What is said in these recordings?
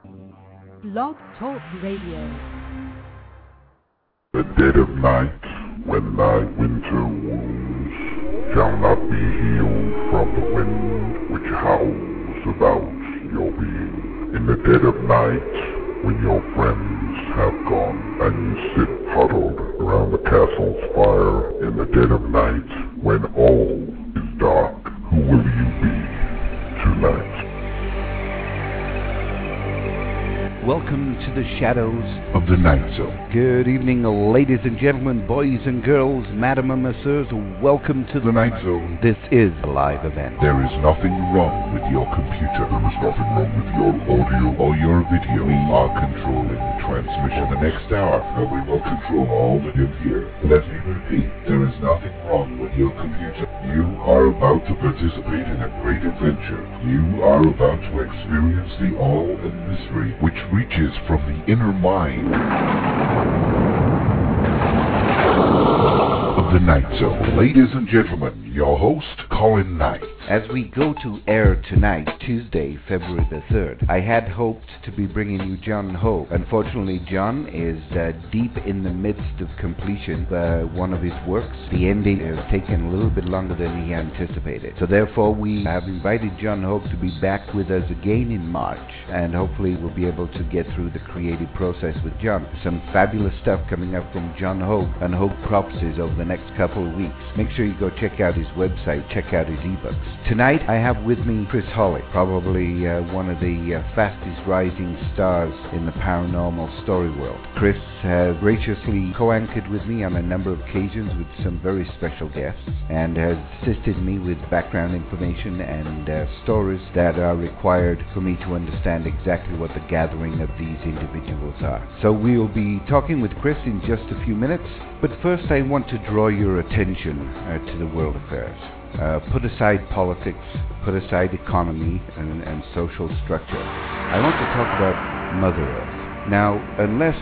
Blog Talk Radio. The dead of night, when thy winter wounds shall not be healed from the wind which howls about your being. In the dead of night, when your friends have gone and you sit huddled around the castle's fire. In the dead of night, when all is dark, who will you be tonight? Welcome to the shadows of the Night Zone. Good evening, ladies and gentlemen, boys and girls, madam and messieurs. Welcome to the Night Zone. This is a live event. There is nothing wrong with your computer. There is nothing wrong with your audio or your video. We are controlling the transmission. The next hour, and we will control all that you hear. Let me repeat, there is nothing wrong with your computer. You are about to participate in a great adventure. You are about to experience the awe and mystery which reaches from the inner mind of the Night Zone. Ladies and gentlemen, your host, Colin Knight. As we go to air tonight, Tuesday, February the 3rd, I had hoped to be bringing you John Hope. Unfortunately, John is deep in the midst of completion of one of his works. The ending has taken a little bit longer than he anticipated. So therefore, we have invited John Hope to be back with us again in March, and hopefully we'll be able to get through the creative process with John. Some fabulous stuff coming up from John Hope and Hope Prophecies over the next couple of weeks. Make sure you go check out his website, check out his ebooks. Tonight I have with me Chris Holly, probably one of the fastest rising stars in the paranormal story world. Chris has graciously co-anchored with me on a number of occasions with some very special guests and has assisted me with background information and stories that are required for me to understand exactly what the gathering of these individuals are. So we'll be talking with Chris in just a few minutes, but first I want to draw your attention to the world affairs. Put aside politics, put aside economy and social structure. I want to talk about Mother Earth. Now, unless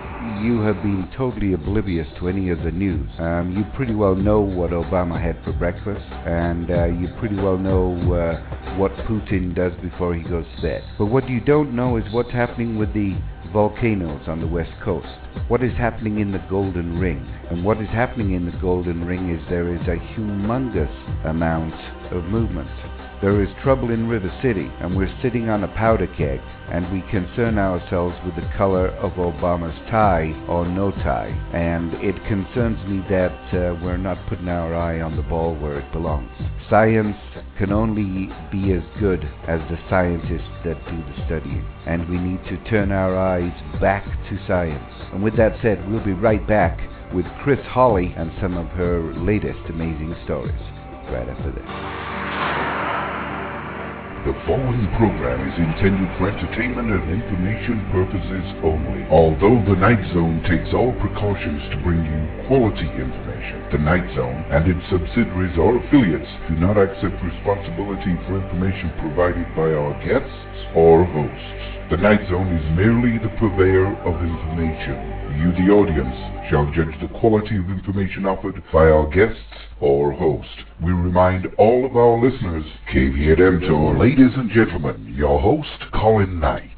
you have been totally oblivious to any of the news, you pretty well know what Obama had for breakfast, and you pretty well know what Putin does before he goes to bed. But what you don't know is what's happening with the volcanoes on the west coast. What is happening in the Golden Ring? And what is happening in the Golden Ring is there is a humongous amount of movement. There is trouble in River City, and we're sitting on a powder keg, and we concern ourselves with the color of Obama's tie or no tie. And it concerns me that we're not putting our eye on the ball where it belongs. Science can only be as good as the scientists that do the studying, and we need to turn our eyes back to science. And with that said, we'll be right back with Chris Holly and some of her latest amazing stories right after this. The following program is intended for entertainment and information purposes only. Although the Night Zone takes all precautions to bring you quality information, the Night Zone and its subsidiaries or affiliates do not accept responsibility for information provided by our guests or hosts. The Night Zone is merely the purveyor of information. You, the audience, shall judge the quality of information offered by our guests or host. We remind all of our listeners, caveat emptor, ladies and gentlemen, your host, Colin Knight.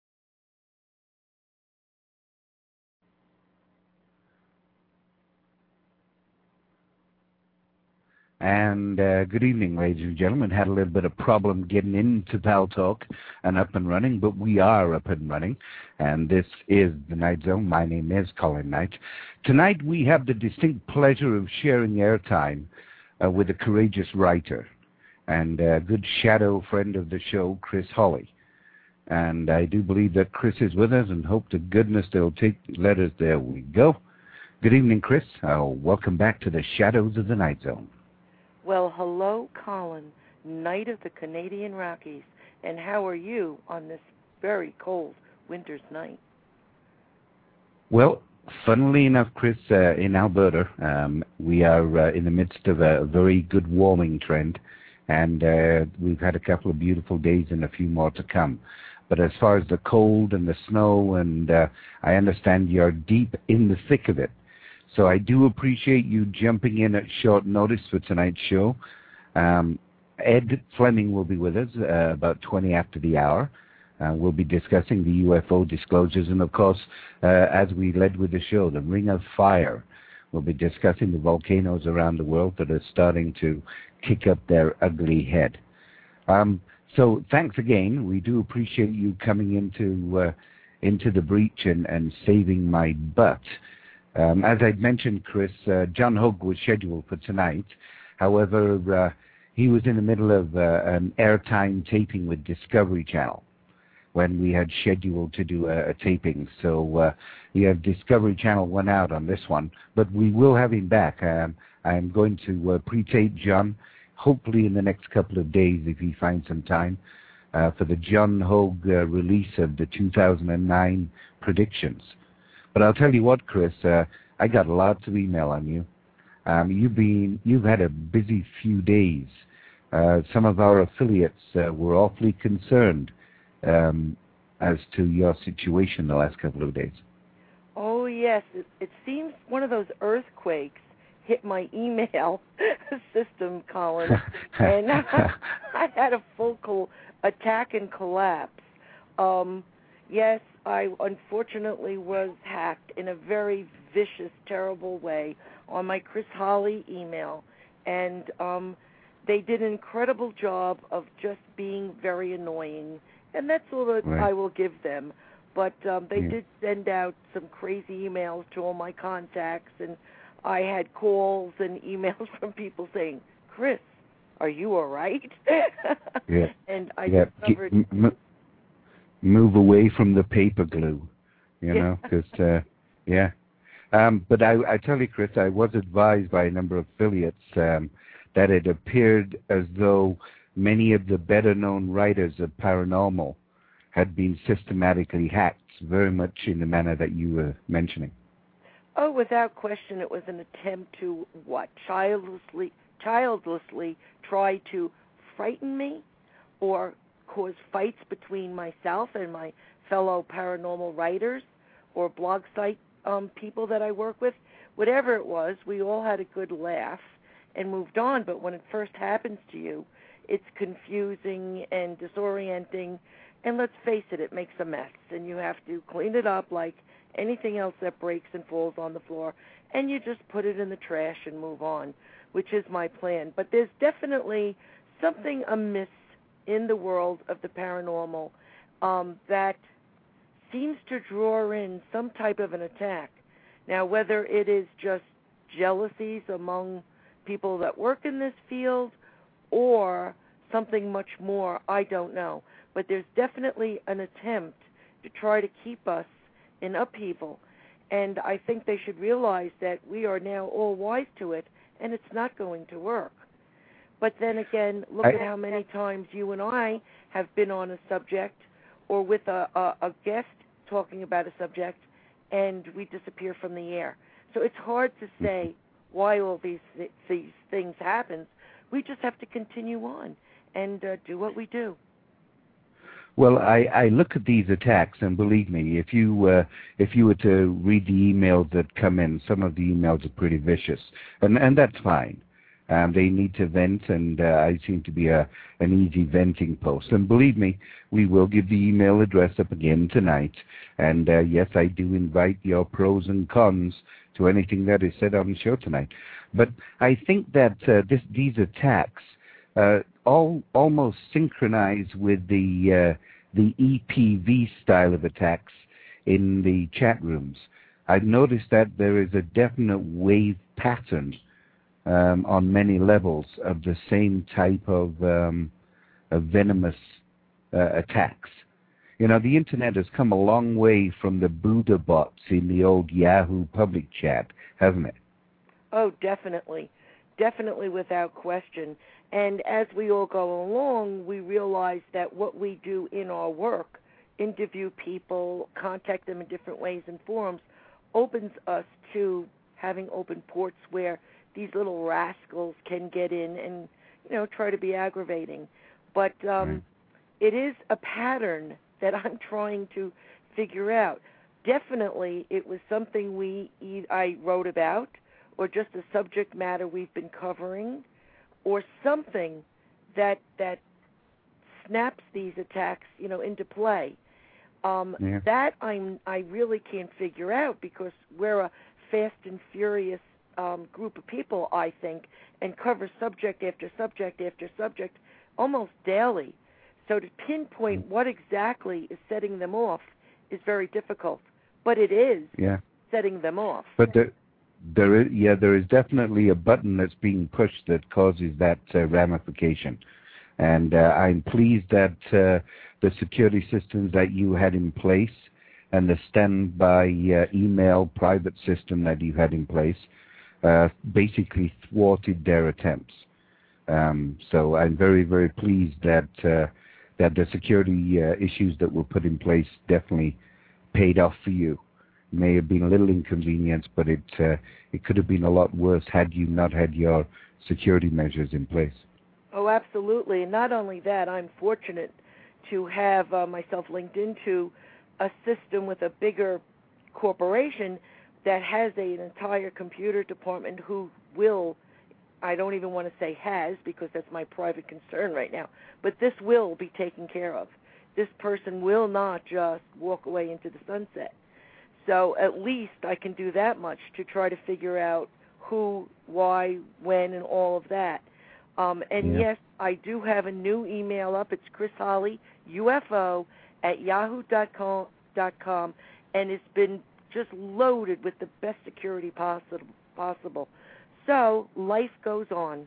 And good evening, ladies and gentlemen. Had a little bit of problem getting into Pal Talk and up and running, but we are up and running. And this is the Night Zone. My name is Colin Knight. Tonight we have the distinct pleasure of sharing airtime with a courageous writer and a good shadow friend of the show, Chris Holly. And I do believe that Chris is with us and hope to goodness they'll take letters. There we go. Good evening, Chris. Welcome back to the Shadows of the Night Zone. Well, hello, Colin, Knight of the Canadian Rockies, and how are you on this very cold winter's night? Well, funnily enough, Chris, in Alberta, we are in the midst of a very good warming trend, and we've had a couple of beautiful days and a few more to come. But as far as the cold and the snow, and I understand you're deep in the thick of it. So I do appreciate you jumping in at short notice for tonight's show. Ed Fleming will be with us about 20 after the hour. We'll be discussing the UFO disclosures, and of course, as we led with the show, the Ring of Fire. We'll be discussing the volcanoes around the world that are starting to kick up their ugly head. So thanks again. We do appreciate you coming into the breach and saving my butt. As I'd mentioned, Chris, John Hogue was scheduled for tonight. However, he was in the middle of an airtime taping with Discovery Channel when we had scheduled to do a taping. So we have Discovery Channel 1 out on this one, but we will have him back. I'm going to pre-tape John, hopefully in the next couple of days if he finds some time, for the John Hogue release of the 2009 predictions. But I'll tell you what, Chris, I got lots of email on you. You've had a busy few days. Some of our affiliates were awfully concerned as to your situation the last couple of days. Oh, yes. It seems one of those earthquakes hit my email system, Colin, and I had a full attack and collapse. Yes, I unfortunately was hacked in a very vicious, terrible way on my Chris Holly email, and they did an incredible job of just being very annoying, and that's all that I will give them. But they did send out some crazy emails to all my contacts, and I had calls and emails from people saying, "Chris, are you all right?" Yeah. And I discovered... Move away from the paper glue, you know, because, but I tell you, Chris, I was advised by a number of affiliates that it appeared as though many of the better-known writers of paranormal had been systematically hacked, very much in the manner that you were mentioning. Oh, without question, it was an attempt to, childlessly try to frighten me or cause fights between myself and my fellow paranormal writers or blog site people that I work with. Whatever it was, we all had a good laugh and moved on. But when it first happens to you, it's confusing and disorienting. And let's face it, it makes a mess. And you have to clean it up like anything else that breaks and falls on the floor. And you just put it in the trash and move on, which is my plan. But there's definitely something amiss in the world of the paranormal that seems to draw in some type of an attack. Now, whether it is just jealousies among people that work in this field or something much more, I don't know. But there's definitely an attempt to try to keep us in upheaval. And I think they should realize that we are now all wise to it, and it's not going to work. But then again, look at how many times you and I have been on a subject or with a guest talking about a subject, and we disappear from the air. So it's hard to say why all these things happen. We just have to continue on and do what we do. Well, I look at these attacks, and believe me, if you were to read the emails that come in, some of the emails are pretty vicious, and that's fine. They need to vent, and I seem to be an easy venting post. And believe me, we will give the email address up again tonight. And yes, I do invite your pros and cons to anything that is said on the show tonight. But I think that these attacks almost synchronize with the EPV style of attacks in the chat rooms. I've noticed that there is a definite wave pattern on many levels of the same type of venomous attacks. You know, the internet has come a long way from the Buddha bots in the old Yahoo public chat, hasn't it? Oh, definitely. Definitely, without question. And as we all go along, we realize that what we do in our work, interview people, contact them in different ways and forums, opens us to having open ports where these little rascals can get in and, try to be aggravating. But it is a pattern that I'm trying to figure out. Definitely, it was something I wrote about, or just a subject matter we've been covering, or something that snaps these attacks, into play. That I really can't figure out, because we're a fast and furious group of people, I think, and cover subject after subject after subject almost daily. So to pinpoint what exactly is setting them off is very difficult, but it is setting them off. But there is definitely a button that's being pushed that causes that ramification. And I'm pleased that the security systems that you had in place and the standby email private system that you had in place basically thwarted their attempts. So I'm very, very pleased that the security issues that were put in place definitely paid off for you. It may have been a little inconvenience, but it could have been a lot worse had you not had your security measures in place. Oh, absolutely. And not only that, I'm fortunate to have myself linked into a system with a bigger corporation that has an entire computer department who will, I don't even want to say has, because that's my private concern right now, but this will be taken care of. This person will not just walk away into the sunset. So at least I can do that much to try to figure out who, why, when, and all of that. Yes, I do have a new email up. It's Chris Holly, UFO, at yahoo.com, and it's been just loaded with the best security possible. So life goes on.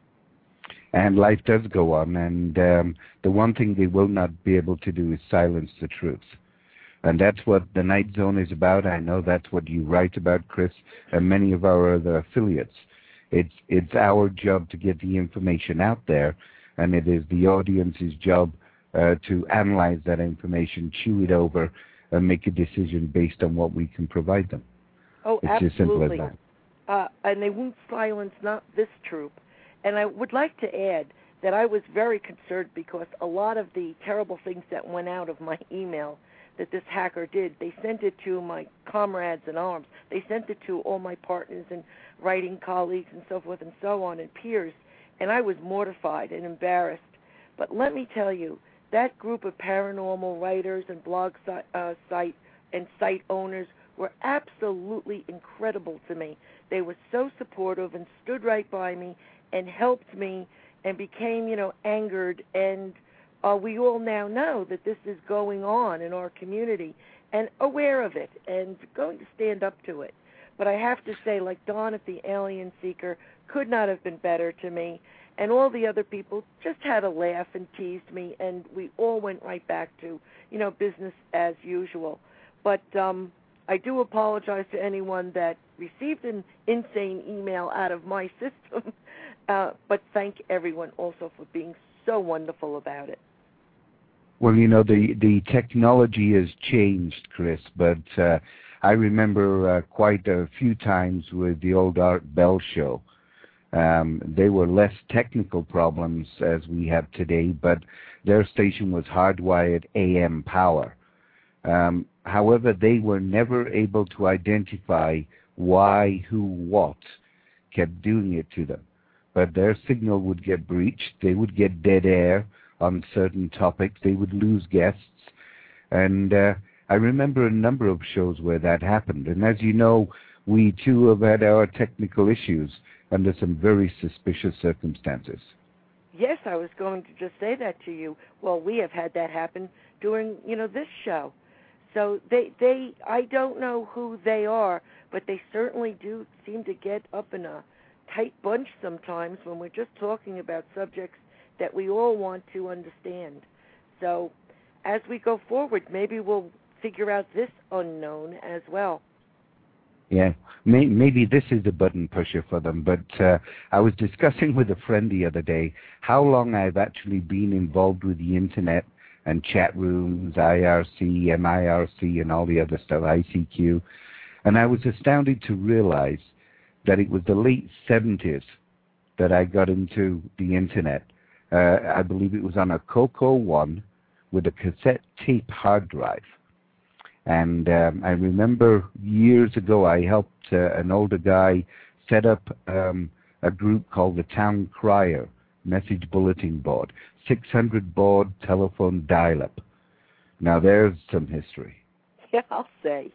And life does go on, and the one thing they will not be able to do is silence the truth. And that's what the Night Zone is about. I know that's what you write about, Chris, and many of our other affiliates. It's our job to get the information out there, and it is the audience's job to analyze that information, chew it over, and make a decision based on what we can provide them. Oh, it's absolutely. as simple as that. And they won't silence not this troop. And I would like to add that I was very concerned because a lot of the terrible things that went out of my email that this hacker did, they sent it to my comrades in arms. They sent it to all my partners and writing colleagues and so forth and so on, and peers, and I was mortified and embarrassed. But let me tell you, that group of paranormal writers and blog site owners were absolutely incredible to me. They were so supportive and stood right by me and helped me and became, angered. And we all now know that this is going on in our community and aware of it and going to stand up to it. But I have to say, like Dawn at the Alien Seeker could not have been better to me. And all the other people just had a laugh and teased me, and we all went right back to, business as usual. But I do apologize to anyone that received an insane email out of my system, but thank everyone also for being so wonderful about it. Well, the technology has changed, Chris, but I remember quite a few times with the old Art Bell show. They were less technical problems as we have today, but their station was hardwired AM power. However, they were never able to identify why, who, what kept doing it to them. But their signal would get breached. They would get dead air on certain topics. They would lose guests. And I remember a number of shows where that happened. And as you know, we too have had our technical issues under some very suspicious circumstances. Yes, I was going to just say that to you. Well, we have had that happen during, this show. So I don't know who they are, but they certainly do seem to get up in a tight bunch sometimes when we're just talking about subjects that we all want to understand. So as we go forward, maybe we'll figure out this unknown as well. Yeah, maybe this is a button pusher for them, but I was discussing with a friend the other day how long I've actually been involved with the Internet and chat rooms, IRC, MIRC, and all the other stuff, ICQ, and I was astounded to realize that it was the late 70s that I got into the Internet. I believe it was on a Coco 1 with a cassette tape hard drive. And I remember years ago I helped an older guy set up a group called the Town Crier message bulletin board, 600 baud telephone dial-up. Now there's some history. Yeah, I'll say.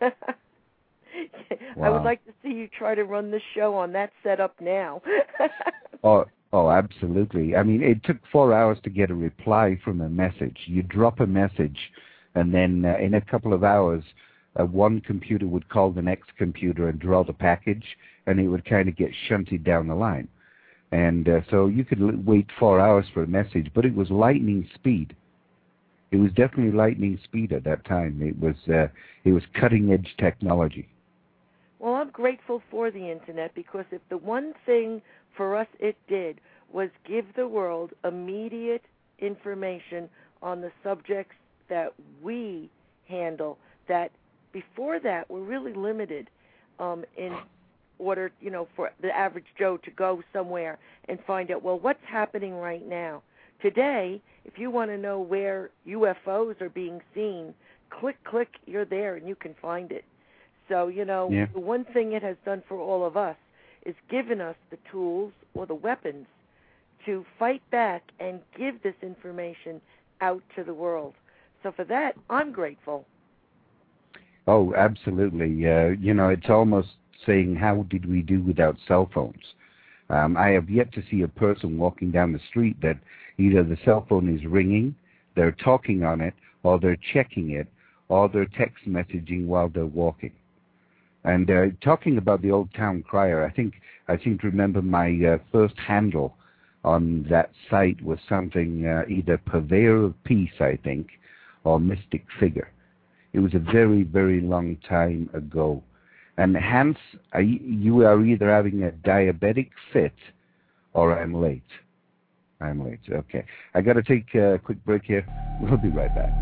Wow. I would like to see you try to run the show on that setup now. Oh, absolutely. I mean, it took 4 hours to get a reply from a message. You drop a message, and then in a couple of hours, one computer would call the next computer and draw the package, and it would kind of get shunted down the line. And so you could wait 4 hours for a message, but it was lightning speed. It was definitely lightning speed at that time. It was cutting-edge technology. Well, I'm grateful for the Internet, because if the one thing for us it did was give the world immediate information on the subjects that we handle, that before that were really limited in order, for the average Joe to go somewhere and find out, well, what's happening right now. Today, if you want to know where UFOs are being seen, click, you're there and you can find it. So, The one thing it has done for all of us is given us the tools or the weapons to fight back and give this information out to the world. So for that, I'm grateful. Oh, absolutely. It's almost saying, how did we do without cell phones? I have yet to see a person walking down the street that either the cell phone is ringing, they're talking on it, or they're checking it, or they're text messaging while they're walking. And talking about the old town crier, I seem to remember my first handle on that site was something either Purveyor of Peace, I think, or Mystic Figure. It was a very, very long time ago. And Hans, you are either having a diabetic fit or I'm late. I'm late. Okay. I got to take a quick break here. We'll be right back.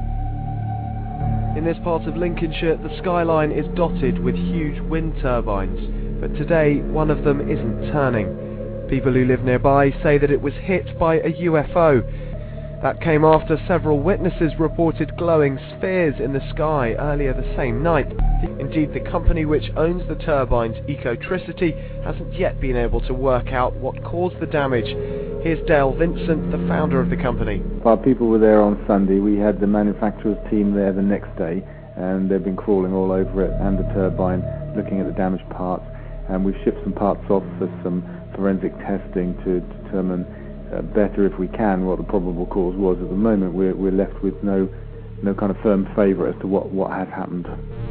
In this part of Lincolnshire, the skyline is dotted with huge wind turbines, but today one of them isn't turning. People who live nearby say that it was hit by a UFO. That came after several witnesses reported glowing spheres in the sky earlier the same night. Indeed, the company which owns the turbines, Ecotricity, hasn't yet been able to work out what caused the damage. Here's Dale Vincent, the founder of the company. While people were there on Sunday, we had the manufacturer's team there the next day, and they've been crawling all over it and the turbine, looking at the damaged parts, and we've shipped some parts off for some forensic testing to determine better, if we can, what the probable cause was. At the moment, we're left with no kind of firm favour as to what has happened.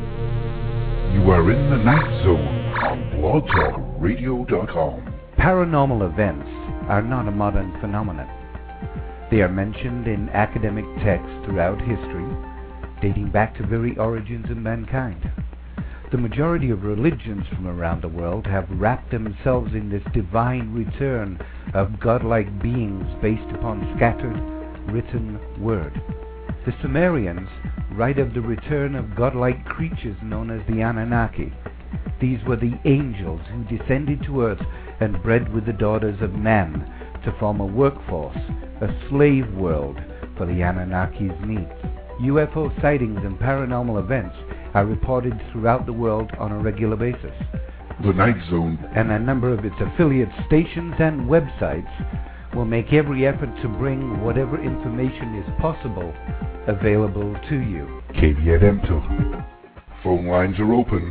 You are in the Night Zone on blogtalkradio.com. Paranormal events are not a modern phenomenon. They are mentioned in academic texts throughout history, dating back to very origins of mankind. The majority of religions from around the world have wrapped themselves in this divine return of godlike beings based upon scattered written word. The Sumerians write of the return of godlike creatures known as the Anunnaki. These were the angels who descended to earth and bred with the daughters of man to form a workforce, a slave world for the Anunnaki's needs. UFO sightings and paranormal events are reported throughout the world on a regular basis. The Night Zone And a number of its affiliate stations and websites will make every effort to bring whatever information is possible available to you. KBNM. Phone lines are open,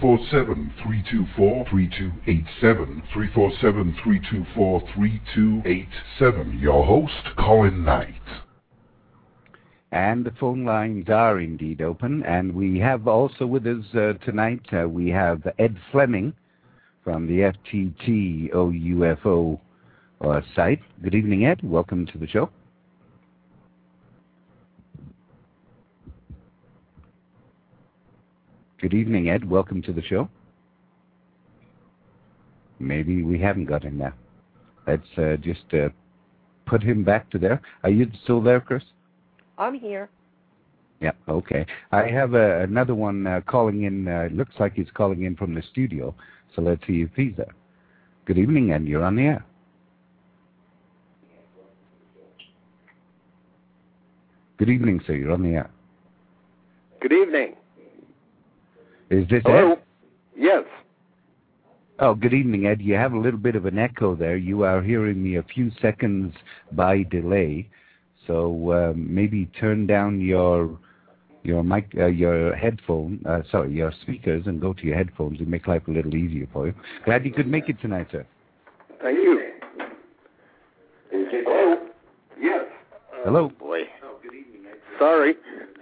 347-324-3287, 347-324-3287. Your host, Colin Knight. And the phone lines are indeed open. And we have also with us tonight, we have Ed Fleming from the FTT OUFO site. Good evening, Ed. Welcome to the show. Good evening, Ed. Welcome to the show. Maybe we haven't got him now. Let's just put him back to there. Are you still there, Chris? I'm here. Yeah, okay. I have another one calling in. Looks like he's calling in from the studio. So let's see if he's there. Good evening, and you're on the air. Good evening, sir. You're on the air. Good evening. Is this Hello? Ed? Yes. Oh, good evening, Ed. You have a little bit of an echo there. You are hearing me a few seconds by delay, so maybe turn down your mic, your your speakers, and go to your headphones. It'll make life a little easier for you. Glad you could make it tonight, sir. Thank you. Hello? Yes. Hello. Boy. Oh, good evening. Sorry.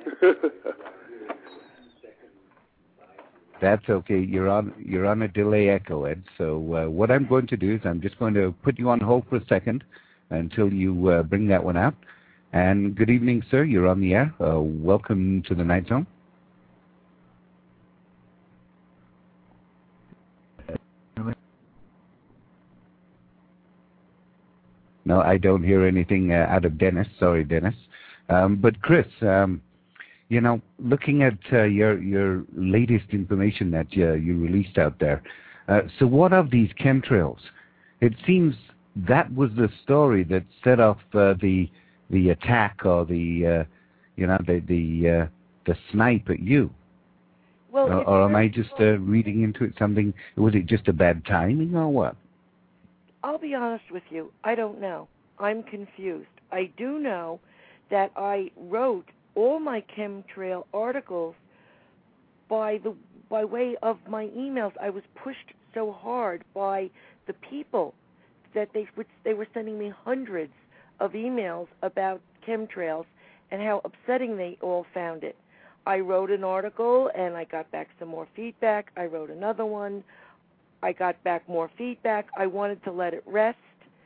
That's okay. You're on a delay echo, Ed. So what I'm going to do is I'm just going to put you on hold for a second until you bring that one out. And good evening, sir. You're on the air. Welcome to the Night Zone. No, I don't hear anything out of Dennis. Sorry, Dennis. But Chris, looking at your latest information that you released out there, so what of these chemtrails? It seems that was the story that set off the attack or the snipe at you. Well, or am I just reading into it something? Was it just a bad timing or what? I'll be honest with you. I don't know. I'm confused. I do know that I wrote all my chemtrail articles by way of my emails. I was pushed so hard by the people that they were sending me hundreds of emails about chemtrails and how upsetting they all found it. I wrote an article and I got back some more feedback. I wrote another one. I got back more feedback. I wanted to let it rest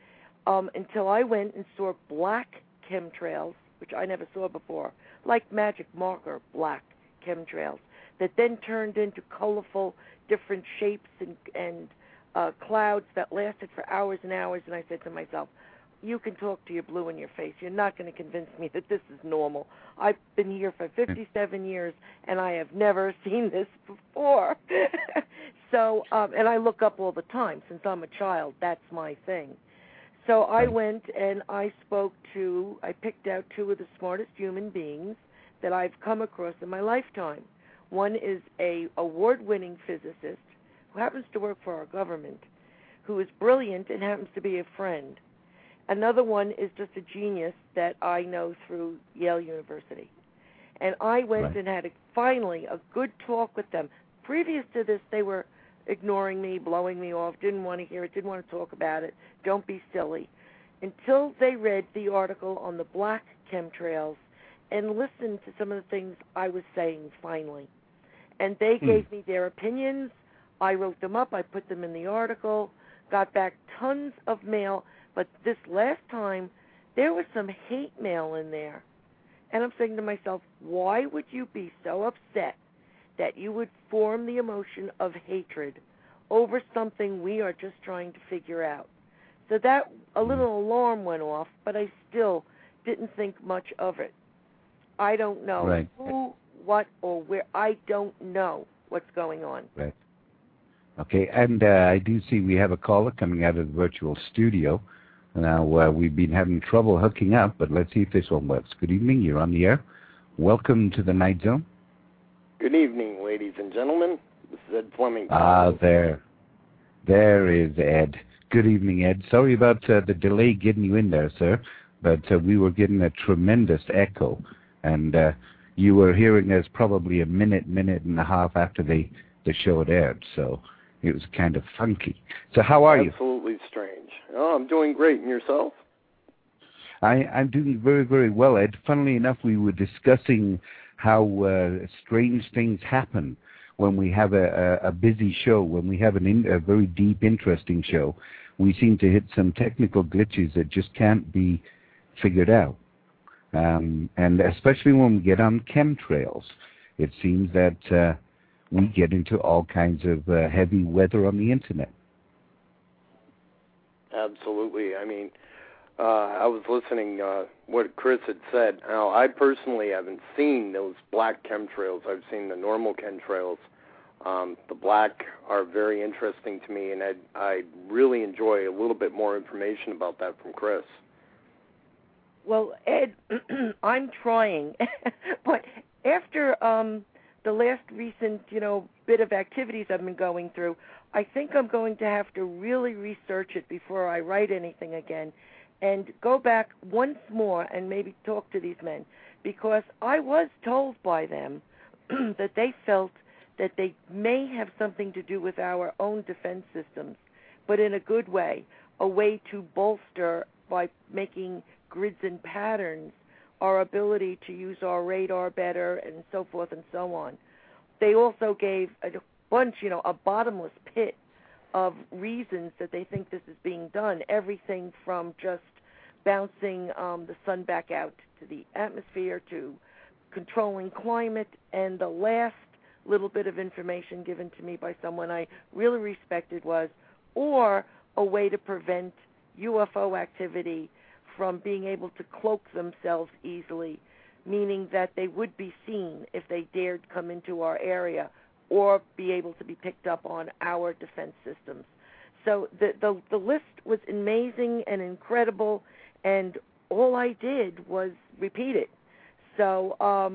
until I went and saw black chemtrails, which I never saw before, like magic marker black chemtrails, that then turned into colorful different shapes and clouds that lasted for hours and hours. And I said to myself, you can talk to your blue in your face. You're not going to convince me that this is normal. I've been here for 57 years, and I have never seen this before. So, and I look up all the time. Since I'm a child, that's my thing. So I went and I picked out two of the smartest human beings that I've come across in my lifetime. One is a award-winning physicist who happens to work for our government, who is brilliant and happens to be a friend. Another one is just a genius that I know through Yale University. And I went and had finally a good talk with them. Previous to this, they were ignoring me, blowing me off, didn't want to hear it, didn't want to talk about it, don't be silly. Until they read the article on the black chemtrails and listened to some of the things I was saying finally. And they gave me their opinions. I wrote them up. I put them in the article, got back tons of mail. But this last time, there was some hate mail in there. And I'm saying to myself, why would you be so upset that you would form the emotion of hatred over something we are just trying to figure out? So that, a little alarm went off, but I still didn't think much of it. I don't know who, what, or where. I don't know what's going on. Right. Okay, and I do see we have a caller coming out of the virtual studio. Now, we've been having trouble hooking up, but let's see if this one works. Good evening, you're on the air. Welcome to the Night Zone. Good evening, ladies and gentlemen. This is Ed Fleming. There is Ed. Good evening, Ed. Sorry about the delay getting you in there, sir, but we were getting a tremendous echo, and you were hearing us probably a minute and a half after the show had aired, so it was kind of funky. So how are you? Absolutely strange. Oh, I'm doing great. And yourself? I'm doing very, very well, Ed. Funnily enough, we were discussing how strange things happen when we have a busy show, when we have a very deep, interesting show. We seem to hit some technical glitches that just can't be figured out. And especially when we get on chemtrails, it seems that we get into all kinds of heavy weather on the Internet. Absolutely. I mean, I was listening what Chris had said. Now, I personally haven't seen those black chemtrails. I've seen the normal chemtrails. The black are very interesting to me, and I'd really enjoy a little bit more information about that from Chris. Well, Ed, I'm trying, but after the last recent, bit of activities I've been going through, I think I'm going to have to really research it before I write anything again and go back once more and maybe talk to these men, because I was told by them that they felt that they may have something to do with our own defense systems, but in a good way, a way to bolster, by making grids and patterns, our ability to use our radar better and so forth and so on. They also gave a bunch, a bottomless pit of reasons that they think this is being done, everything from just bouncing the sun back out to the atmosphere to controlling climate, and the last little bit of information given to me by someone I really respected was, or a way to prevent UFO activity from being able to cloak themselves easily, meaning that they would be seen if they dared come into our area or be able to be picked up on our defense systems. So the list was amazing and incredible, and all I did was repeat it. So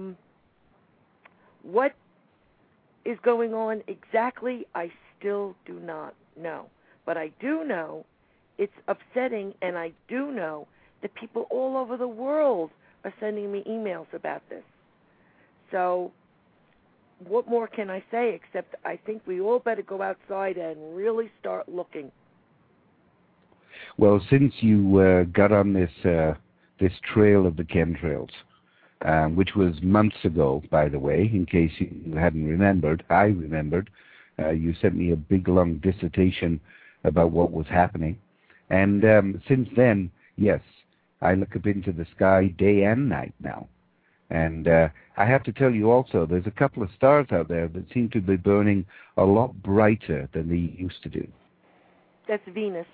what is going on exactly, I still do not know. But I do know it's upsetting, and I do know that people all over the world are sending me emails about this. So what more can I say except I think we all better go outside and really start looking. Well, since you got on this trail of the chemtrails, which was months ago, by the way, in case you hadn't remembered, I remembered. You sent me a big, long dissertation about what was happening. And since then, yes, I look up into the sky day and night now. And I have to tell you also, there's a couple of stars out there that seem to be burning a lot brighter than they used to do. That's Venus.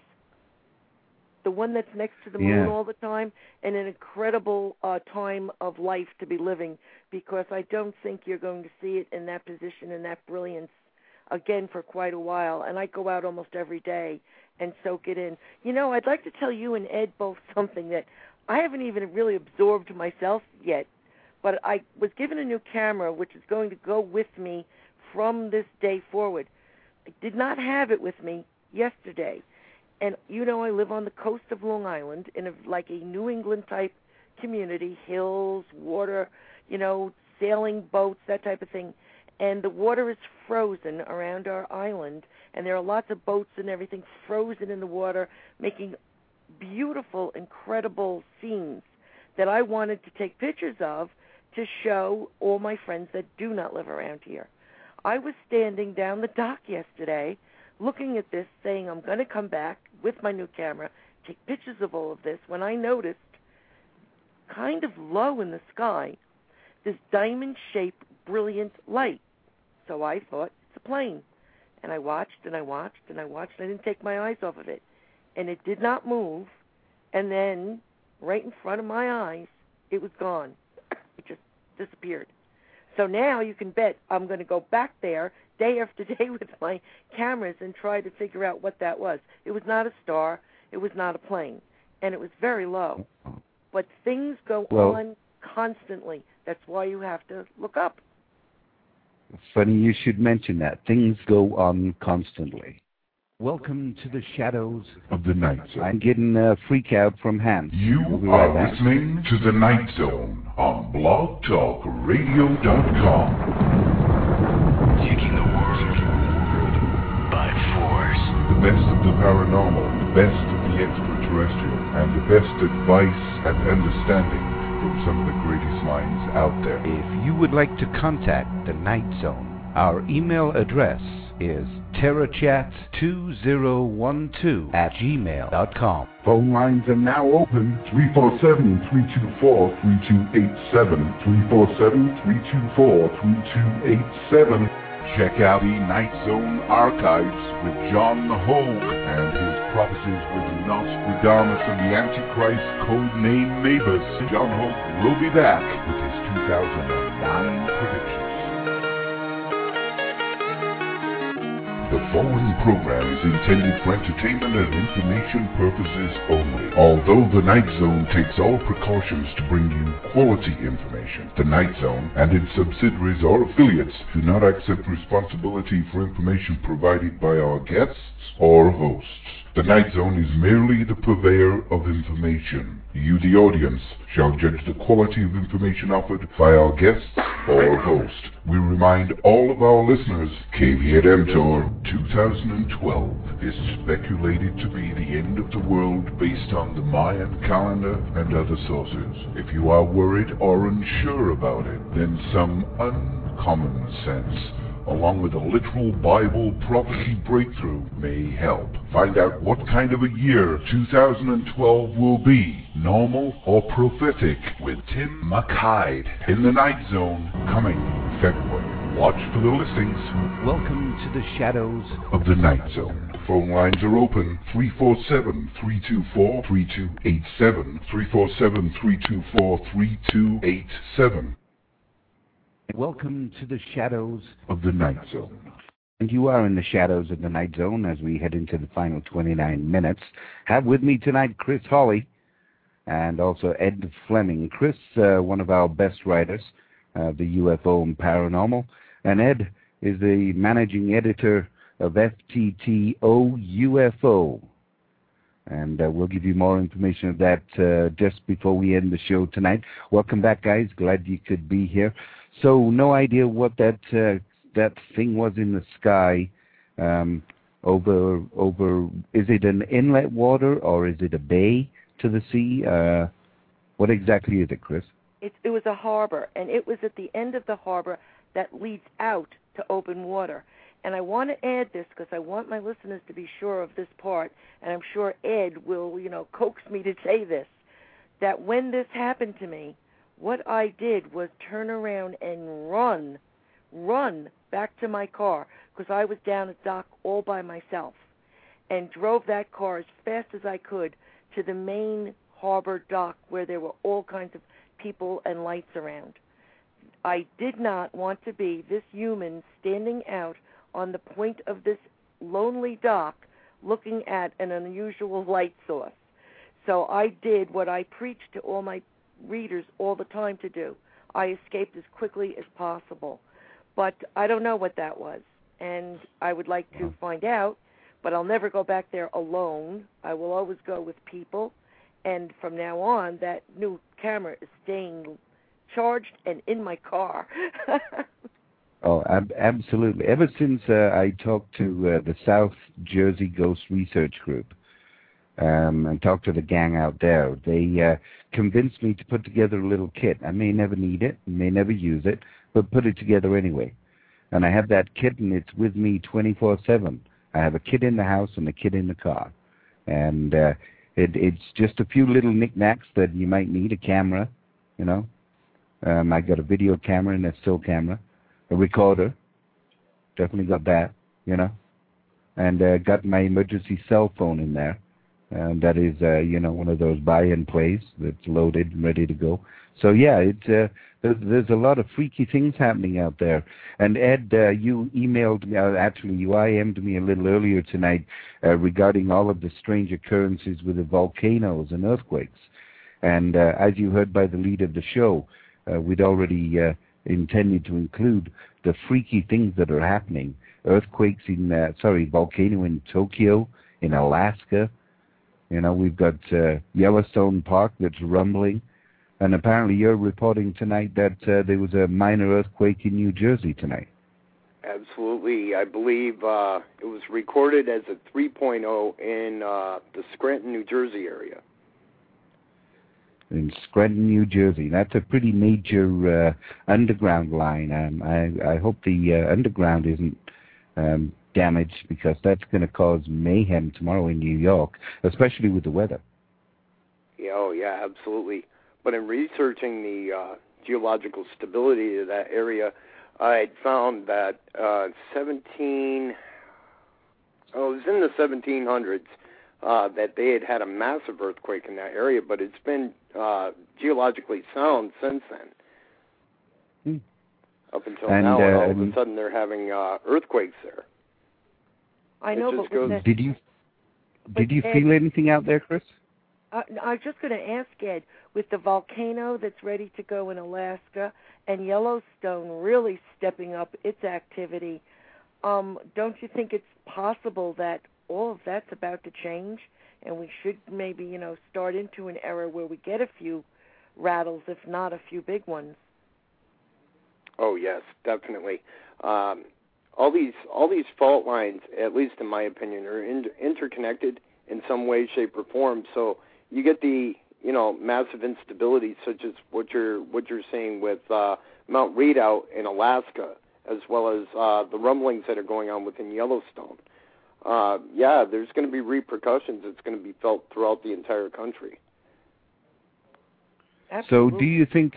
The one that's next to the moon all the time, and an incredible time of life to be living, because I don't think you're going to see it in that position and that brilliance again for quite a while. And I go out almost every day and soak it in. I'd like to tell you and Ed both something that I haven't even really absorbed myself yet, but I was given a new camera which is going to go with me from this day forward. I did not have it with me yesterday. And, I live on the coast of Long Island in like a New England-type community, hills, water, sailing boats, that type of thing. And the water is frozen around our island, and there are lots of boats and everything frozen in the water, making beautiful, incredible scenes that I wanted to take pictures of to show all my friends that do not live around here. I was standing down the dock yesterday looking at this, saying I'm going to come back with my new camera, take pictures of all of this, when I noticed, kind of low in the sky, this diamond-shaped, brilliant light. So I thought, it's a plane. And I watched, and I watched, and I watched. I didn't take my eyes off of it. And it did not move. And then, right in front of my eyes, it was gone. It just disappeared. So now you can bet I'm going to go back there day after day with my cameras and try to figure out what that was. It was not a star. It was not a plane. And it was very low. But things go on constantly. That's why you have to look up. Funny you should mention that. Things go on constantly. Welcome to the shadows of the Night Zone. I'm getting a freak out from Hans. You are listening to the Night Zone on blogtalkradio.com. Taking the world by force. The best of the paranormal, the best of the extraterrestrial, and the best advice and understanding from some of the greatest minds out there. If you would like to contact the Night Zone, our email address is terrachat2012@gmail.com. Phone lines are now open. 347-324-3287. 347-324-3287. Check out the Night Zone archives with John Hogue and his prophecies with Nostradamus and the Antichrist codename Mabus. John Hogue will be back with his 2009 predictions. The following program is intended for entertainment and information purposes only. Although the Night Zone takes all precautions to bring you quality information, the Night Zone and its subsidiaries or affiliates do not accept responsibility for information provided by our guests or hosts. The Night Zone is merely the purveyor of information. You, the audience, shall judge the quality of information offered by our guests or host. We remind all of our listeners, Caveat Emptor 2012 is speculated to be the end of the world based on the Mayan calendar and other sources. If you are worried or unsure about it, then some uncommon sense, along with a literal Bible prophecy breakthrough, may help. Find out what kind of a year 2012 will be, normal or prophetic, with Tim McHyde in the Night Zone coming February. Watch for the listings. Welcome to the shadows of the Night Zone. Phone lines are open 347-324-3287, 347-324-3287. Welcome to the shadows of the Night Zone. And you are in the shadows of the Night Zone as we head into the final 29 minutes. Have with me tonight Chris Hawley and also Ed Fleming. Chris, one of our best writers, the UFO and Paranormal, and Ed is the managing editor of FTTO UFO. And we'll give you more information of that just before we end the show tonight. Welcome back, guys. Glad you could be here. So, no idea what that thing was in the sky over. Is it an inlet water or is it a bay to the sea? What exactly is it, Chris? It was a harbor, and it was at the end of the harbor that leads out to open water. And I want to add this because I want my listeners to be sure of this part, and I'm sure Ed will, coax me to say this, that when this happened to me, what I did was turn around and run back to my car, because I was down at dock all by myself, and drove that car as fast as I could to the main harbor dock where there were all kinds of people and lights around. I did not want to be this human standing out on the point of this lonely dock looking at an unusual light source. So I did what I preach to all my readers all the time to do. I escaped as quickly as possible. But I don't know what that was, and I would like to find out, but I'll never go back there alone. I will always go with people, and from now on, that new camera is staying charged and in my car. Oh, absolutely. Ever since I talked to the South Jersey Ghost Research Group and talked to the gang out there, they convinced me to put together a little kit. I may never need it, may never use it, but put it together anyway. And I have that kit, and it's with me 24/7. I have a kit in the house and a kit in the car. And it's just a few little knickknacks that you might need, a camera, I got a video camera and a still camera. A recorder, definitely got that, and got my emergency cell phone in there, and that is, one of those buy-in plays that's loaded and ready to go. So yeah, there's a lot of freaky things happening out there. And Ed, you emailed me, actually you IM'd me a little earlier tonight regarding all of the strange occurrences with the volcanoes and earthquakes. And as you heard by the lead of the show, we'd already intended to include the freaky things that are happening. Earthquakes volcano in Tokyo, in Alaska. We've got Yellowstone Park that's rumbling. And apparently you're reporting tonight that there was a minor earthquake in New Jersey tonight. Absolutely. I believe it was recorded as a 3.0 in the Scranton, New Jersey area. In Scranton, New Jersey. That's a pretty major underground line. I hope the underground isn't damaged, because that's going to cause mayhem tomorrow in New York, especially with the weather. Yeah, absolutely. But in researching the geological stability of that area, I had found that it was in the 1700s, that they had a massive earthquake in that area, but it's been geologically sound since then. Up until now, and all of a sudden they're having earthquakes there. I know, but with that, did you feel anything out there, Chris? I was just going to ask Ed, with the volcano that's ready to go in Alaska and Yellowstone really stepping up its activity, don't you think it's possible that all of that's about to change, and we should maybe, start into an era where we get a few rattles, if not a few big ones? Oh yes, definitely. All these fault lines, at least in my opinion, are interconnected in some way, shape, or form. So you get the massive instability, such as what you're seeing with Mount Redoubt in Alaska, as well as the rumblings that are going on within Yellowstone. There's going to be repercussions. It's going to be felt throughout the entire country. Absolutely. So do you think,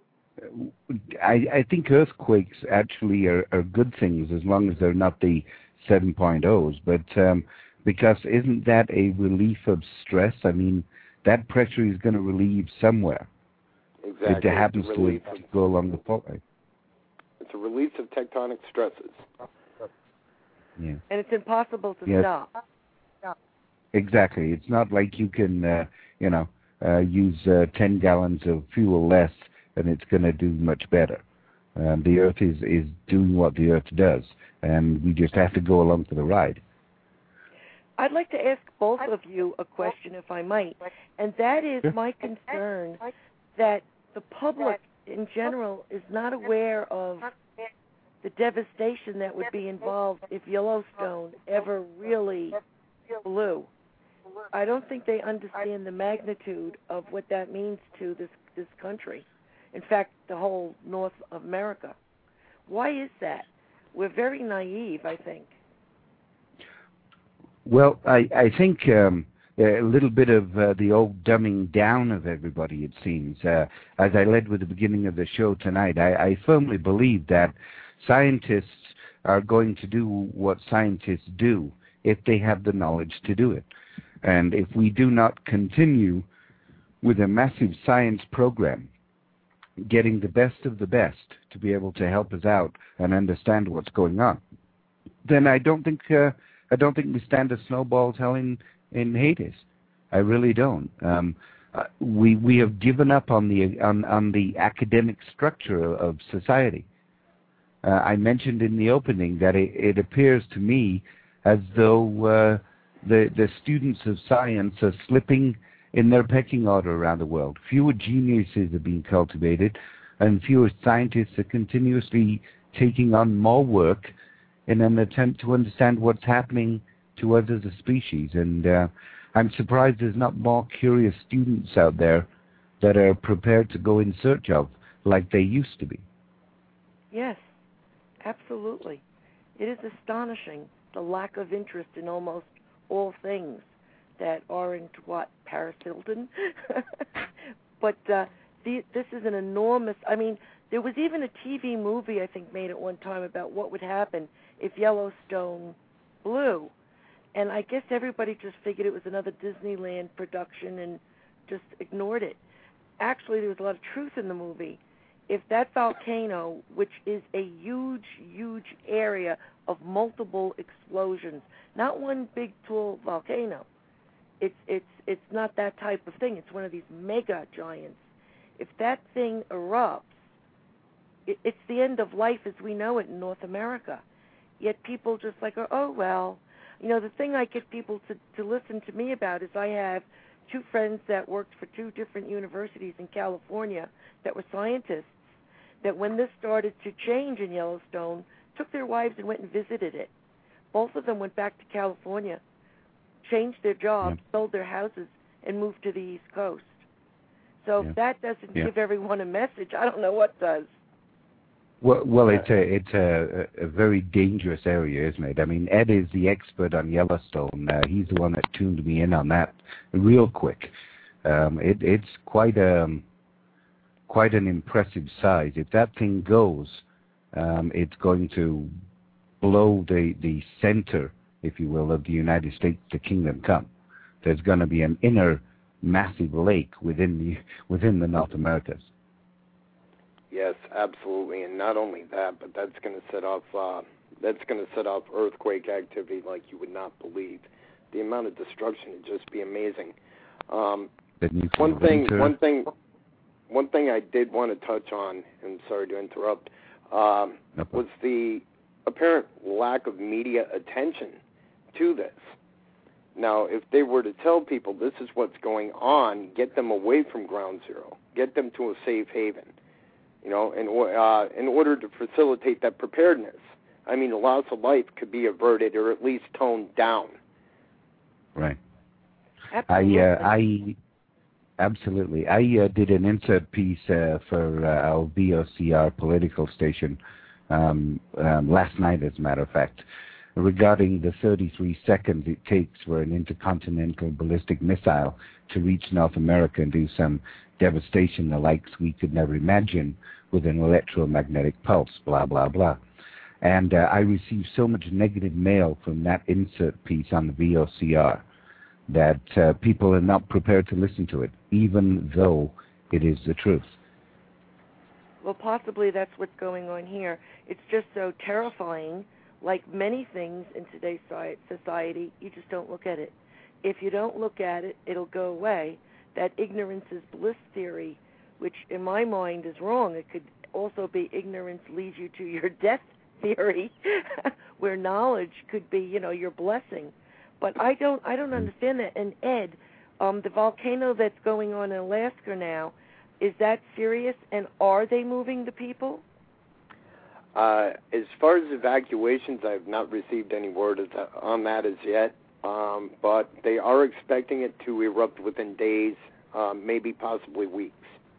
I think earthquakes actually are good things as long as they're not the 7.0s, but because isn't that a relief of stress? I mean, that pressure is going to relieve somewhere. Exactly. It happens to go along the fault line. It's a release of tectonic stresses. Yeah. And it's impossible to stop. Exactly. It's not like you can, use 10 gallons of fuel less and it's going to do much better. The Earth is doing what the Earth does, and we just have to go along for the ride. I'd like to ask both of you a question, if I might, and that is my concern that the public in general is not aware of the devastation that would be involved if Yellowstone ever really blew. I don't think they understand the magnitude of what that means to this country. In fact, the whole North America. Why is that? We're very naive, I think. Well, I think a little bit of the old dumbing down of everybody, it seems. As I led with the beginning of the show tonight, I firmly believe that scientists are going to do what scientists do if they have the knowledge to do it. And if we do not continue with a massive science program, getting the best of the best to be able to help us out and understand what's going on, then I don't think we stand a snowball's hell in Hades. I really don't. We have given up on the academic structure of society. I mentioned in the opening that it appears to me as though the students of science are slipping in their pecking order around the world. Fewer geniuses are being cultivated, and fewer scientists are continuously taking on more work in an attempt to understand what's happening to us as a species. And I'm surprised there's not more curious students out there that are prepared to go in search of, like they used to be. Yes, absolutely. It is astonishing, the lack of interest in almost all things that aren't, Paris Hilton? But this is an enormous, there was even a TV movie, I think, made at one time about what would happen if Yellowstone blew. And I guess everybody just figured it was another Disneyland production and just ignored it. Actually, there was a lot of truth in the movie. If that volcano, which is a huge, huge area of multiple explosions, not one big, tall volcano, it's not that type of thing. It's one of these mega giants. If that thing erupts, it's the end of life as we know it in North America. Yet people just oh, well. The thing I get people to listen to me about is I have two friends that worked for two different universities in California that were scientists that when this started to change in Yellowstone, took their wives and went and visited it. Both of them went back to California, changed their jobs, sold their houses, and moved to the East Coast. So if that doesn't give everyone a message, I don't know what does. Well, it's a very dangerous area, isn't it? Ed is the expert on Yellowstone. He's the one that tuned me in on that real quick. It's quite an impressive size. If that thing goes, it's going to blow the center, if you will, of the United States to kingdom come. There's going to be an inner massive lake within the North Americas. Yes, absolutely, and not only that, but that's going to set off that's going to set off earthquake activity like you would not believe. The amount of destruction would just be amazing. One thing I did want to touch on, and sorry to interrupt, was the apparent lack of media attention to this. Now, if they were to tell people this is what's going on, get them away from ground zero, get them to a safe haven, in order to facilitate that preparedness. I mean, the loss of life could be averted or at least toned down. Right. Absolutely. Absolutely. I did an insert piece for our VOCR political station last night, as a matter of fact, regarding the 33 seconds it takes for an intercontinental ballistic missile to reach North America and do some devastation the likes we could never imagine with an electromagnetic pulse, blah, blah, blah. And I received so much negative mail from that insert piece on the VOCR that people are not prepared to listen to it, even though it is the truth. Well, possibly that's what's going on here. It's just so terrifying. Like many things in today's society, you just don't look at it. If you don't look at it, it'll go away. That ignorance is bliss theory, which in my mind is wrong. It could also be ignorance leads you to your death theory, where knowledge could be, your blessing. But I don't understand that. And Ed, the volcano that's going on in Alaska now, is that serious? And are they moving the people? As far as evacuations, I have not received any word on that as yet. But they are expecting it to erupt within days, maybe possibly weeks.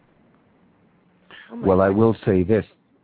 Well, I will say this.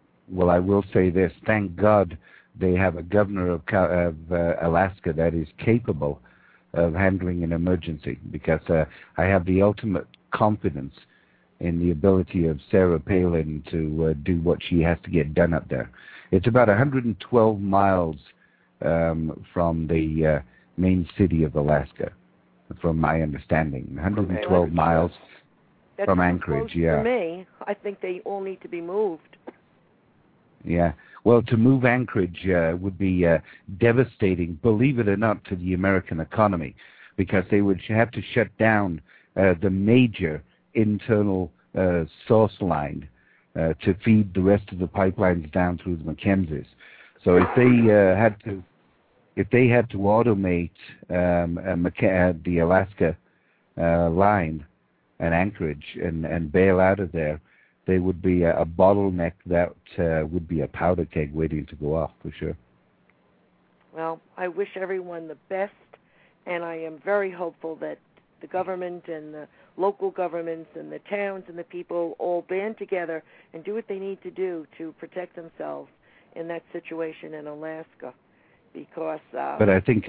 Thank God they have a governor of Alaska that is capable of handling an emergency, because I have the ultimate confidence in the ability of Sarah Palin to do what she has to get done up there. It's about 112 miles from the main city of Alaska, from my understanding. 112 miles from Anchorage, yeah. For me, I think they all need to be moved. Yeah. Well, to move Anchorage would be devastating, believe it or not, to the American economy, because they would have to shut down the major internal source line to feed the rest of the pipelines down through the Mackenzies. So if they had to automate the Alaska line and Anchorage and bail out of there, there would be a bottleneck that would be a powder keg waiting to go off, for sure. Well, I wish everyone the best, and I am very hopeful that the government and the local governments and the towns and the people all band together and do what they need to do to protect themselves in that situation in Alaska. Because but I think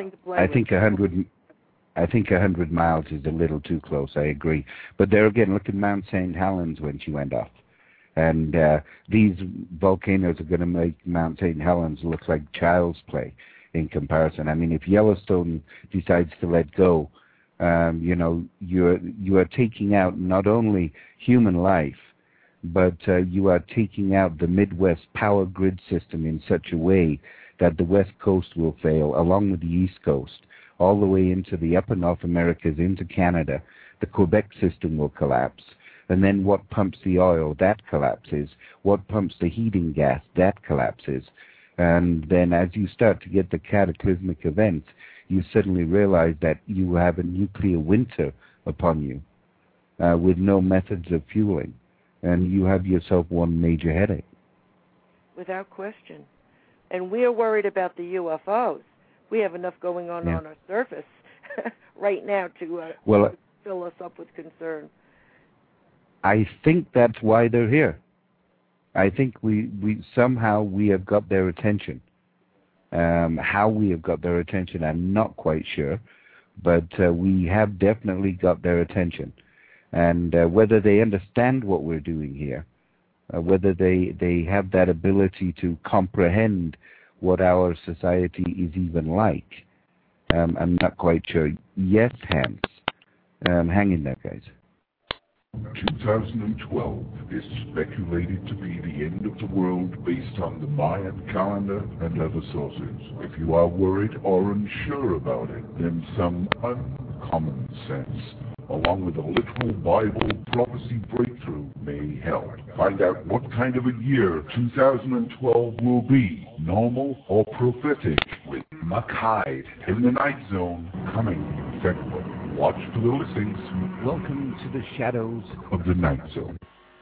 100 miles is a little too close. I agree. But there again, look at Mount St. Helens when she went off, and these volcanoes are going to make Mount St. Helens look like child's play in comparison. I mean, if Yellowstone decides to let go, you are taking out not only human life, but you are taking out the Midwest power grid system in such a way that the West Coast will fail, along with the East Coast, all the way into the upper North Americas, into Canada. The Quebec system will collapse. And then what pumps the oil? That collapses. What pumps the heating gas? That collapses. And then as you start to get the cataclysmic events, you suddenly realize that you have a nuclear winter upon you with no methods of fueling. And you have yourself one major headache. Without question. And we are worried about the UFOs. We have enough going on our surface right now to fill us up with concern. I think that's why they're here. I think we somehow have got their attention. How we have got their attention, I'm not quite sure, but we have definitely got their attention. And whether they understand what we're doing here, whether they have that ability to comprehend what our society is even like, I'm not quite sure. Yes, Hans. Hang in there, guys. 2012 is speculated to be the end of the world based on the Mayan calendar and other sources. If you are worried or unsure about it, then some uncommon sense, along with a literal Bible prophecy breakthrough, may help. Find out what kind of a year 2012 will be, normal or prophetic, with Muck Hyde in the Night Zone, coming in February. Watch for the listings. Welcome to the shadows of the Night Zone.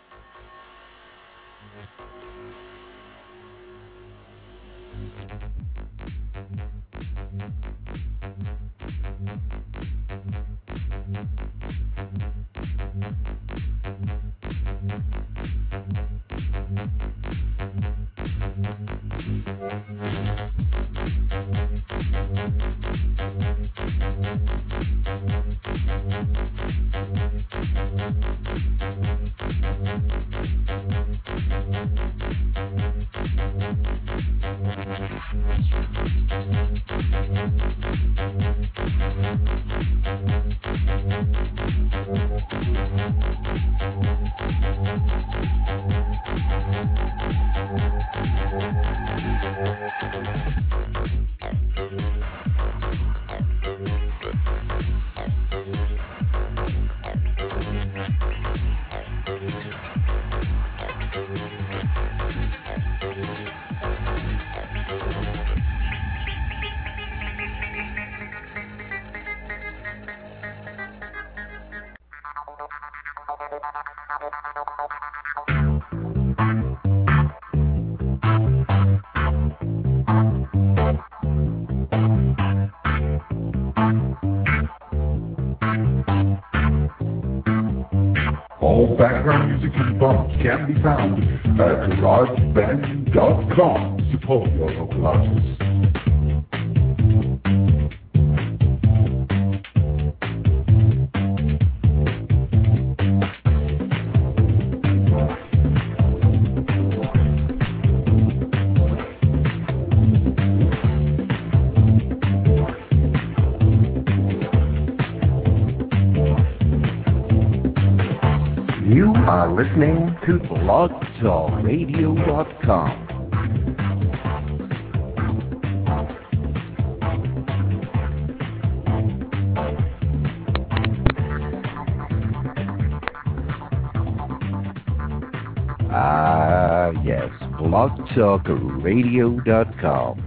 All background music and bumps can be found at GarageBand.com. Support your local artists. You are listening to BlogTalkRadio.com. Yes, BlogTalkRadio.com.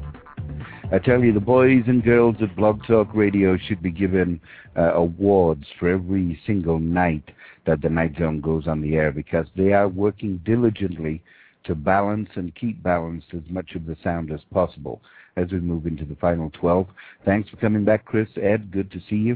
I tell you, the boys and girls at Blog Talk Radio should be given awards for every single night that the Night Zone goes on the air, because they are working diligently to balance and keep balanced as much of the sound as possible as we move into the final 12. Thanks for coming back, Chris. Ed, good to see you.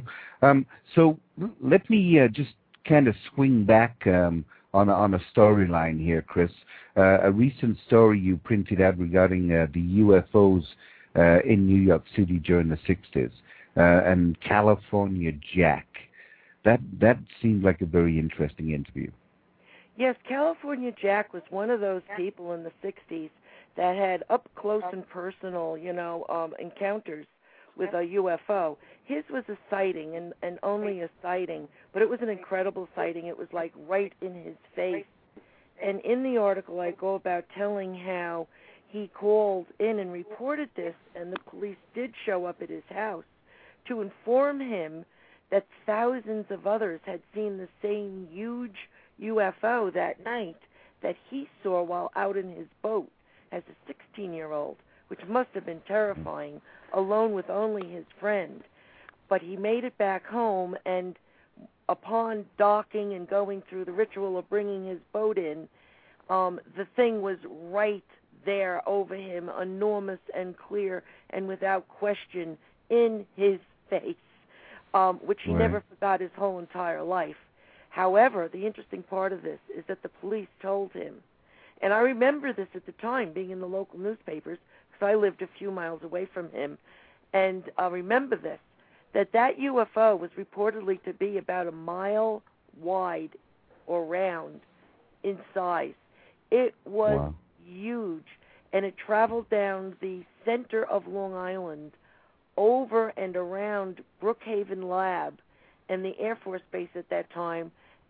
So let me just kind of swing back on a storyline here, Chris. A recent story you printed out regarding the UFOs in New York City during the 60s, and California Jack. That seemed like a very interesting interview. Yes, California Jack was one of those people in the 60s that had up close and personal, encounters with a UFO. His was a sighting, and only a sighting, but it was an incredible sighting. It was like right in his face. And in the article, I go about telling how he called in and reported this, and the police did show up at his house to inform him that thousands of others had seen the same huge UFO that night that he saw while out in his boat as a 16-year-old, which must have been terrifying, alone with only his friend. But he made it back home, and upon docking and going through the ritual of bringing his boat in, the thing was right there over him, enormous and clear and without question in his face, which he never forgot his whole entire life. However, the interesting part of this is that the police told him, and I remember this at the time, being in the local newspapers, because I lived a few miles away from him, and I remember this, that UFO was reportedly to be about a mile wide or round in size. It was huge, and it traveled down the center of Long Island, over and around Brookhaven Lab and the Air Force Base at that time,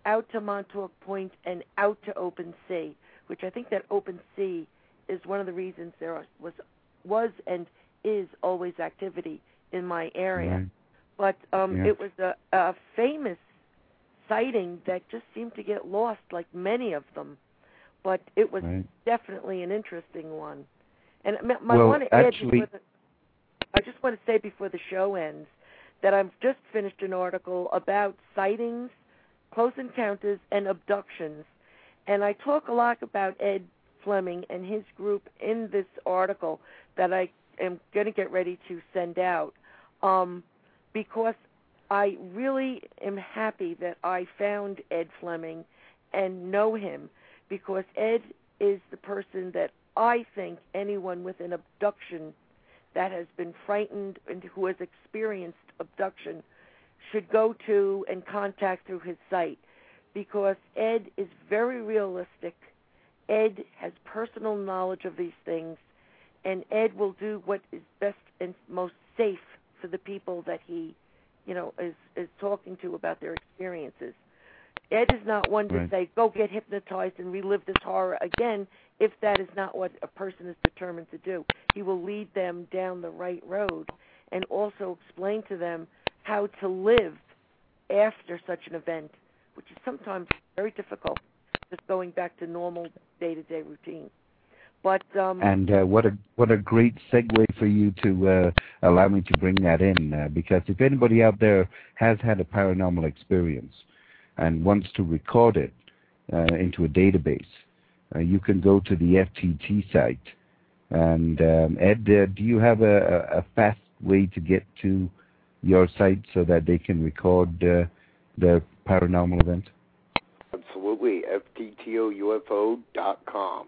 out to Montauk Point and out to Open Sea, which I think that Open Sea is one of the reasons there was and is always activity in my area. Right. But it was a famous sighting that just seemed to get lost, like many of them. But it was definitely an interesting one. And I want to add, I just want to say before the show ends that I've just finished an article about sightings, close encounters, and abductions. And I talk a lot about Ed Fleming and his group in this article that I am going to get ready to send out, because I really am happy that I found Ed Fleming and know him, because Ed is the person that I think anyone with an abduction that has been frightened and who has experienced abduction should go to and contact through his site, because Ed is very realistic. Ed has personal knowledge of these things, and Ed will do what is best and most safe for the people that he, is talking to about their experiences. Ed is not one to say, go get hypnotized and relive this horror again, if that is not what a person is determined to do. He will lead them down the right road and also explain to them how to live after such an event, which is sometimes very difficult, just going back to normal day-to-day routine. But and what a great segue for you to allow me to bring that in, because if anybody out there has had a paranormal experience and wants to record it into a database, you can go to the FTT site. And Ed, do you have a fast way to get to your site so that they can record their paranormal event? Absolutely, FTTOUFO.com.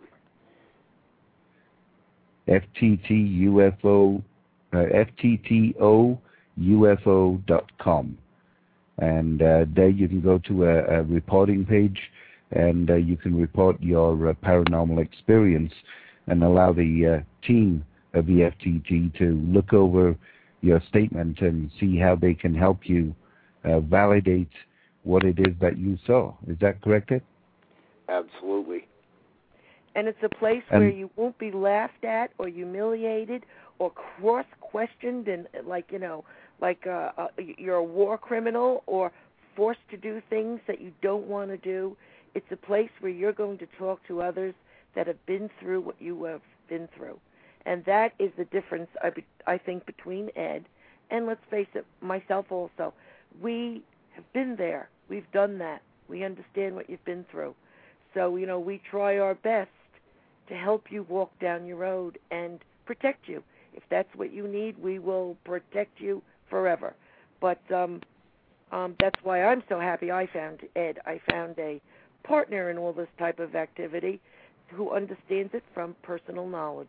FTTOUFO.com. And there you can go to a reporting page, and you can report your paranormal experience and allow the team of the FTT to look over your statement and see how they can help you validate what it is that you saw. Is that correct, Ed? Absolutely. And it's a place where you won't be laughed at or humiliated or cross-questioned and you're a war criminal or forced to do things that you don't want to do. It's a place where you're going to talk to others that have been through what you have been through. And that is the difference, I think, between Ed and, let's face it, myself also. We have been there. We've done that. We understand what you've been through. So, we try our best to help you walk down your road and protect you. If that's what you need, we will protect you forever. But that's why I'm so happy I found Ed. I found a partner in all this type of activity who understands it from personal knowledge.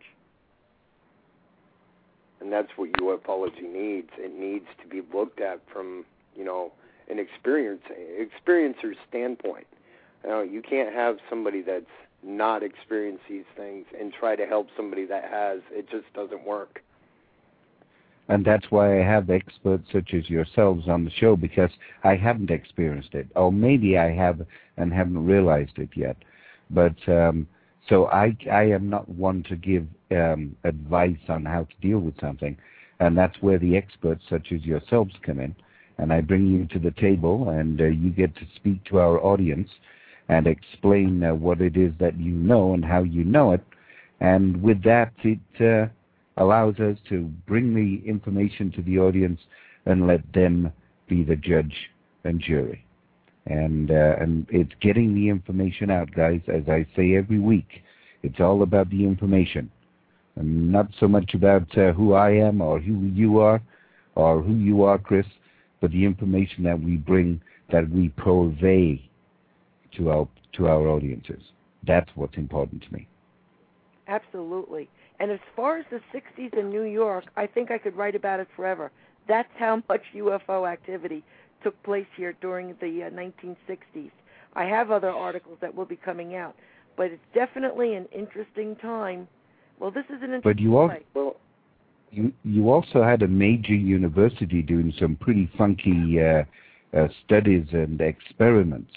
And that's what ufology needs. It needs to be looked at from, an experiencer's standpoint. You can't have somebody that's not experienced these things and try to help somebody that has. It just doesn't work. And that's why I have experts such as yourselves on the show, because I haven't experienced it. Or maybe I have and haven't realized it yet. But so I am not one to give advice on how to deal with something. And that's where the experts such as yourselves come in. And I bring you to the table, and you get to speak to our audience and explain what it is that you know and how you know it. And with that, it allows us to bring the information to the audience and let them be the judge and jury. And it's getting the information out, guys. As I say every week, it's all about the information, and not so much about who I am or who you are or who you are, Chris, but the information that we bring, that we purvey to our audiences. That's what's important to me. Absolutely. And as far as the 60s in New York, I think I could write about it forever. That's how much UFO activity took place here during the 1960s. I have other articles that will be coming out, but it's definitely an interesting time. Well, this is an interesting place. You also had a major university doing some pretty funky studies and experiments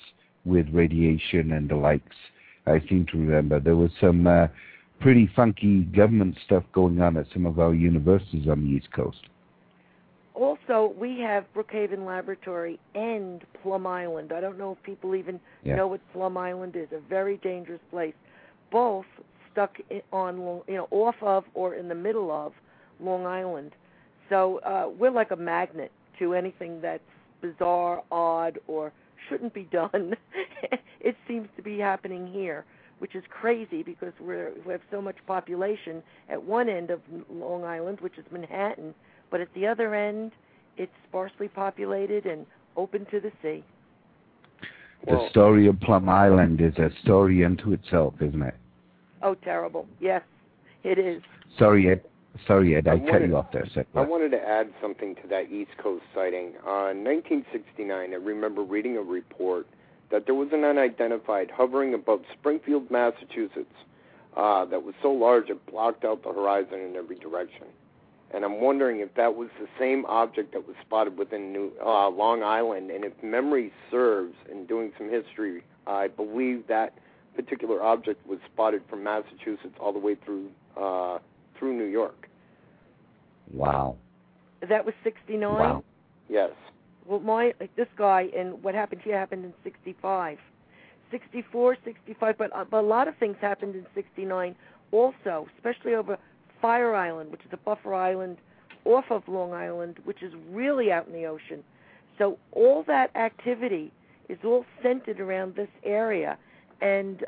with radiation and the likes. I seem to remember there was some pretty funky government stuff going on at some of our universities on the East Coast. Also, we have Brookhaven Laboratory and Plum Island. I don't know if people even know what Plum Island is. A very dangerous place. Both stuck on, off of or in the middle of Long Island. So we're like a magnet to anything that's bizarre, odd, or shouldn't be done. It seems to be happening here, which is crazy because we have so much population at one end of Long Island, which is Manhattan, but at the other end, it's sparsely populated and open to the sea. The story of Plum Island is a story unto itself, isn't it? Oh, terrible. Yes, it is. Sorry, Ed, I cut you off there. I wanted to add something to that East Coast sighting. In 1969, I remember reading a report that there was an unidentified hovering above Springfield, Massachusetts, that was so large it blocked out the horizon in every direction. And I'm wondering if that was the same object that was spotted within Long Island. And if memory serves, in doing some history, I believe that particular object was spotted from Massachusetts all the way through New York. Wow. That was 69? Wow. Yes. Well, this guy, and what happened here happened in 65. 64, 65, but a lot of things happened in 69 also, especially over Fire Island, which is a buffer island off of Long Island, which is really out in the ocean. So all that activity is all centered around this area. And,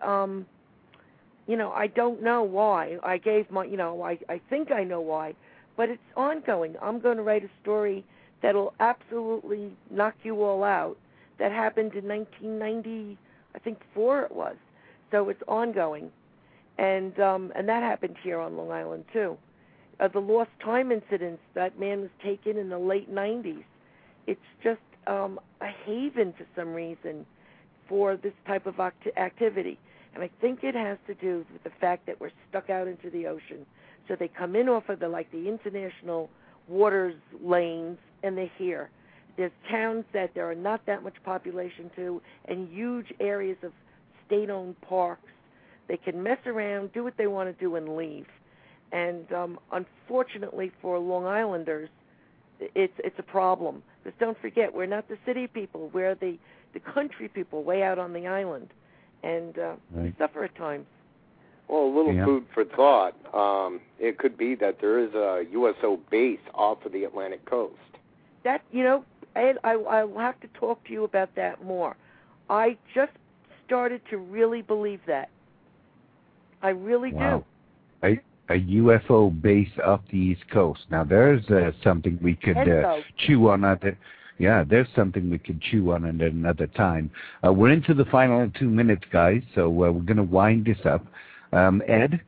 I don't know why. I gave my, I think I know why, but it's ongoing. I'm going to write a story that'll absolutely knock you all out. That happened in 1990, I think 4 it was. So it's ongoing. And that happened here on Long Island, too. The lost time incidents, that man was taken in the late 90s. It's just a haven for some reason for this type of activity. And I think it has to do with the fact that we're stuck out into the ocean. So they come in off of the international waters lanes, and they're here. There's towns that there are not that much population to, and huge areas of state-owned parks. They can mess around, do what they want to do, and leave. And unfortunately for Long Islanders, it's a problem. Because don't forget, we're not the city people. We're the country people way out on the island. And we suffer at times. Well, a little food for thought. It could be that there is a USO base off of the Atlantic coast. That, Ed, I will have to talk to you about that more. I just started to really believe that. I really do. A UFO base off the East Coast. Now, there's something we could chew on at it. Yeah, there's something we could chew on at another time. We're into the final 2 minutes, guys, so we're going to wind this up. Ed,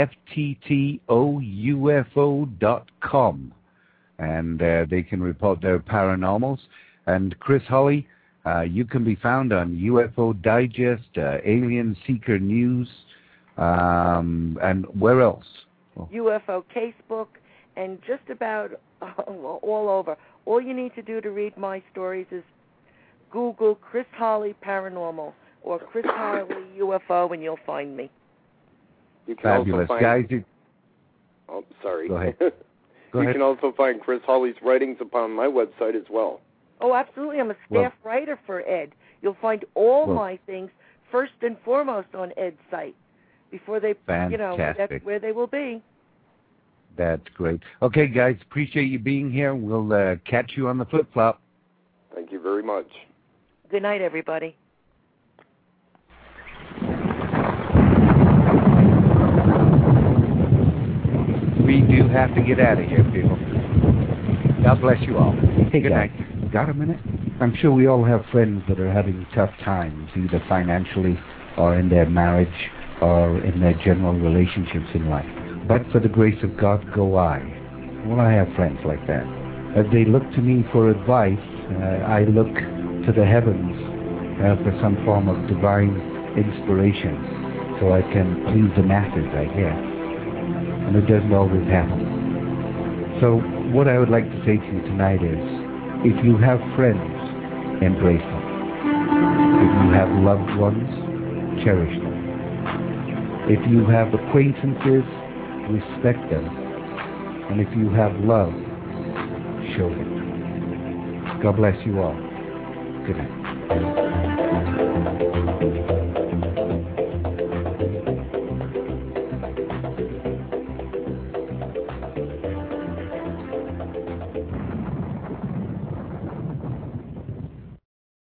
FTTOUFO.com, and they can report their paranormals. And Chris Holly, you can be found on UFO Digest, Alien Seeker News, and where else? UFO Casebook, and just about all over. All you need to do to read my stories is Google Chris Holly Paranormal or Chris Holly UFO, and you'll find me. You can Fabulous. Also Guys, oh, sorry. Go ahead. You can also find Chris Holly's writings upon my website as well. Oh, absolutely. I'm a staff writer for Ed. You'll find all my things first and foremost on Ed's site. Before they, that's where they will be. That's great. Okay, guys, appreciate you being here. We'll catch you on the flip-flop. Thank you very much. Good night, everybody. We do have to get out of here, people. God bless you all. Hey, good night. Got a minute? I'm sure we all have friends that are having tough times, either financially or in their marriage or in their general relationships in life. But for the grace of God go I. Well, I have friends like that. As they look to me for advice, I look to the heavens for some form of divine inspiration so I can please the masses, I guess. And it doesn't always happen. So what I would like to say to you tonight is, if you have friends, embrace them. If you have loved ones, cherish them. If you have acquaintances, respect them. And if you have love, show it. God bless you all. Good night.